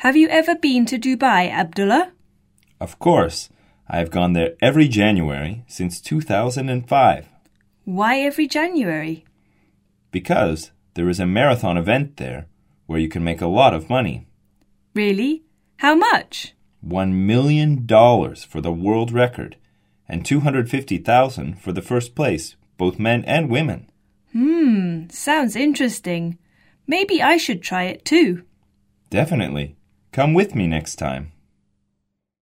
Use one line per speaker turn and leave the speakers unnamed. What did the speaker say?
Have you ever been to Dubai, Abdullah?
Of course. I have gone there every January since 2005.
Why every January?
Because there is a marathon event there where you can make a lot of money.
Really? How much?
$1 million for the world record and $250,000 for the first place, both men and women.
Sounds interesting. Maybe I should try it too.
Definitely. Come with me next time.